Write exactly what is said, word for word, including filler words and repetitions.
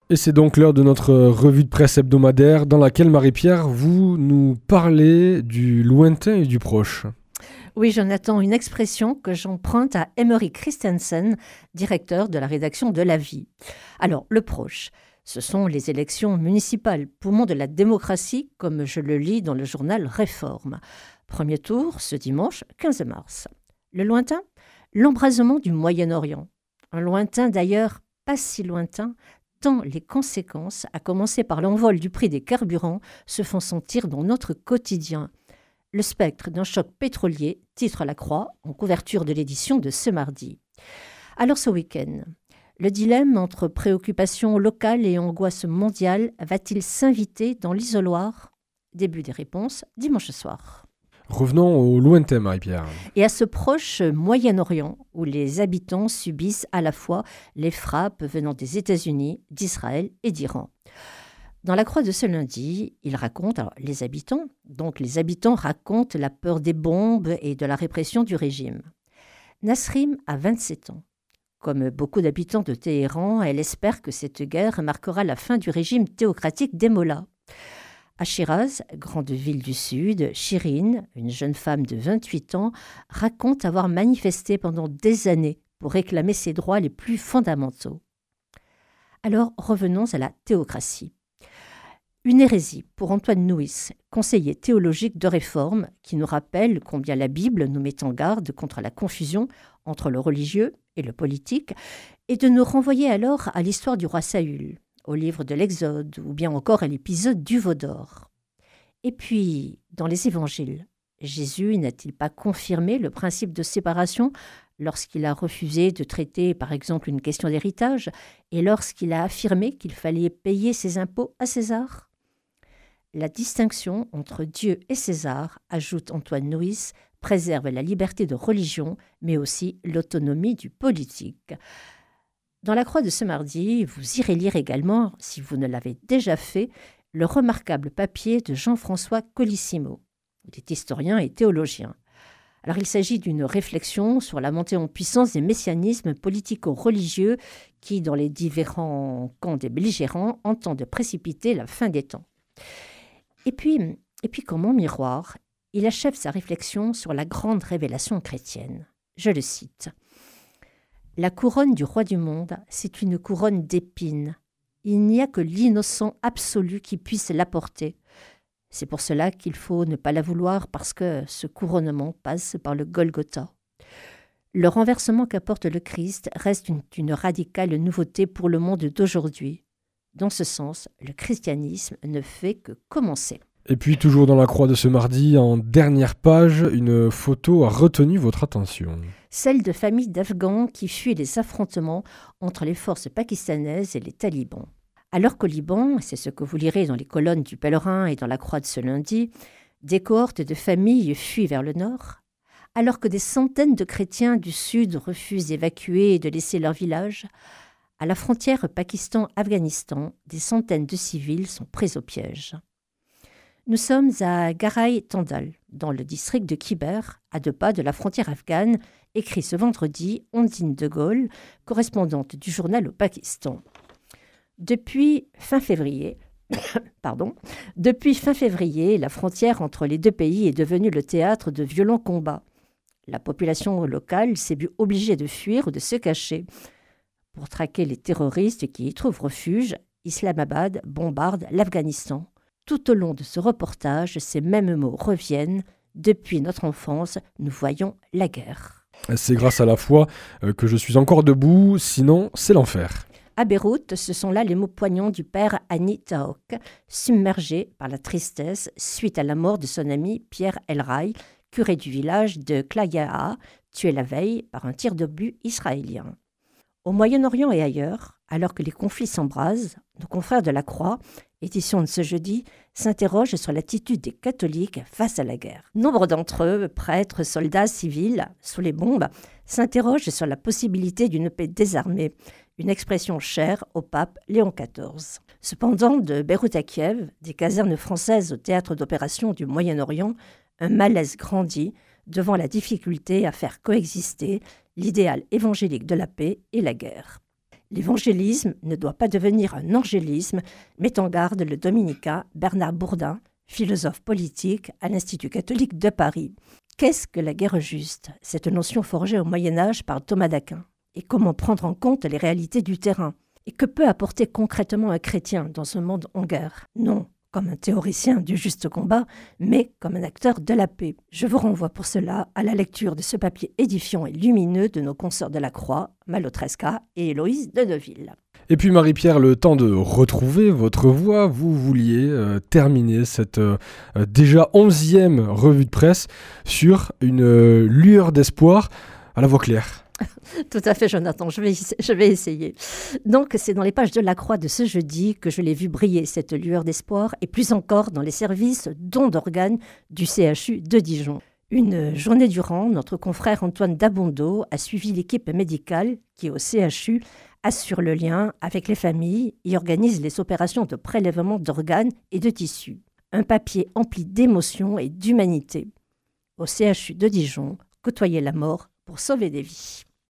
Et c'est donc l'heure de notre revue de presse hebdomadaire dans laquelle, Marie-Pierre, vous nous parlez du lointain et du proche. Oui, Jonathan, une expression que j'emprunte à Emery Christensen, directeur de la rédaction de La Vie. Alors, le proche, ce sont les élections municipales, poumon de la démocratie, comme je le lis dans le journal Réforme. Premier tour, ce dimanche quinze mars. Le lointain, l'embrasement du Moyen-Orient. Un lointain d'ailleurs pas si lointain, tant les conséquences, à commencer par l'envol du prix des carburants, se font sentir dans notre quotidien. Le spectre d'un choc pétrolier, titre La Croix, en couverture de l'édition de ce mardi. Alors ce week-end, le dilemme entre préoccupations locales et angoisse mondiale va-t-il s'inviter dans l'isoloir ? Début des réponses dimanche soir. Revenons au lointain, Marie-Pierre. Et à ce proche Moyen-Orient, où les habitants subissent à la fois les frappes venant des États-Unis, d'Israël et d'Iran. Dans la Croix de ce lundi, ils racontent, alors les habitants, donc les habitants racontent la peur des bombes et de la répression du régime. Nasrim a vingt-sept ans. Comme beaucoup d'habitants de Téhéran, elle espère que cette guerre marquera la fin du régime théocratique des mollahs. À Shiraz, grande ville du Sud, Shirin, une jeune femme de vingt-huit ans, raconte avoir manifesté pendant des années pour réclamer ses droits les plus fondamentaux. Alors revenons à la théocratie. Une hérésie pour Antoine Nuis, conseiller théologique de Réforme, qui nous rappelle combien la Bible nous met en garde contre la confusion entre le religieux et le politique, et de nous renvoyer alors à l'histoire du roi Saül, au livre de l'Exode, ou bien encore à l'épisode du veau d'or. Et puis, dans les évangiles, Jésus n'a-t-il pas confirmé le principe de séparation lorsqu'il a refusé de traiter, par exemple, une question d'héritage, et lorsqu'il a affirmé qu'il fallait payer ses impôts à César ? La distinction entre Dieu et César, ajoute Antoine Nuis, préserve la liberté de religion, mais aussi l'autonomie du politique. Dans la Croix de ce mardi, vous irez lire également, si vous ne l'avez déjà fait, le remarquable papier de Jean-François Colissimo. Il est historien et théologien. Alors il s'agit d'une réflexion sur la montée en puissance des messianismes politico-religieux qui, dans les différents camps des belligérants, entendent précipiter la fin des temps. Et puis, et puis comme en miroir, il achève sa réflexion sur la grande révélation chrétienne. Je le cite. « La couronne du roi du monde, c'est une couronne d'épines. Il n'y a que l'innocent absolu qui puisse la porter. C'est pour cela qu'il faut ne pas la vouloir parce que ce couronnement passe par le Golgotha. Le renversement qu'apporte le Christ reste une, une radicale nouveauté pour le monde d'aujourd'hui. Dans ce sens, le christianisme ne fait que commencer. » Et puis, toujours dans la Croix de ce mardi, en dernière page, une photo a retenu votre attention. Celle de familles d'Afghans qui fuient les affrontements entre les forces pakistanaises et les talibans. Alors qu'au Liban, c'est ce que vous lirez dans les colonnes du Pèlerin et dans la Croix de ce lundi, des cohortes de familles fuient vers le nord, alors que des centaines de chrétiens du sud refusent d'évacuer et de laisser leur village, à la frontière Pakistan-Afghanistan, des centaines de civils sont pris au piège. Nous sommes à Garai-Tandal, dans le district de Khyber, à deux pas de la frontière afghane, écrit ce vendredi Ondine de Gaulle, correspondante du journal au Pakistan. Depuis fin février, pardon, depuis fin février, la frontière entre les deux pays est devenue le théâtre de violents combats. La population locale s'est vue obligée de fuir ou de se cacher. Pour traquer les terroristes qui y trouvent refuge, Islamabad bombarde l'Afghanistan. Tout au long de ce reportage, ces mêmes mots reviennent. Depuis notre enfance, nous voyons la guerre. C'est grâce à la foi que je suis encore debout, sinon c'est l'enfer. À Beyrouth, ce sont là les mots poignants du père Hani Taouk, submergé par la tristesse suite à la mort de son ami Pierre El Rai, curé du village de Klayaha, tué la veille par un tir d'obus israélien. Au Moyen-Orient et ailleurs, alors que les conflits s'embrasent, nos confrères de la Croix, édition de ce jeudi, s'interrogent sur l'attitude des catholiques face à la guerre. Nombre d'entre eux, prêtres, soldats, civils, sous les bombes, s'interrogent sur la possibilité d'une paix désarmée, une expression chère au pape Léon quatorze. Cependant, de Beyrouth à Kiev, des casernes françaises au théâtre d'opération du Moyen-Orient, un malaise grandit devant la difficulté à faire coexister l'idéal évangélique de la paix et la guerre. L'évangélisme ne doit pas devenir un angélisme, met en garde le dominicain Bernard Bourdin, philosophe politique à l'Institut catholique de Paris. Qu'est-ce que la guerre juste? Cette notion forgée au Moyen-Âge par Thomas d'Aquin. Et comment prendre en compte les réalités du terrain? Et que peut apporter concrètement un chrétien dans ce monde en guerre? Non comme un théoricien du juste combat, mais comme un acteur de la paix. Je vous renvoie pour cela à la lecture de ce papier édifiant et lumineux de nos consoeurs de la Croix, Malotresca et Héloïse de Neuville. Et puis Marie-Pierre, le temps de retrouver votre voix, vous vouliez euh, terminer cette euh, déjà onzième revue de presse sur une euh, lueur d'espoir à la voix claire. Tout à fait, Jonathan, je vais, je vais essayer. Donc, c'est dans les pages de la Croix de ce jeudi que je l'ai vu briller, cette lueur d'espoir, et plus encore dans les services dons d'organes du C H U de Dijon. Une journée durant, notre confrère Antoine Dabondo a suivi l'équipe médicale qui, au C H U, assure le lien avec les familles et organise les opérations de prélèvement d'organes et de tissus. Un papier empli d'émotion et d'humanité. Au C H U de Dijon, côtoyer la mort pour sauver des vies.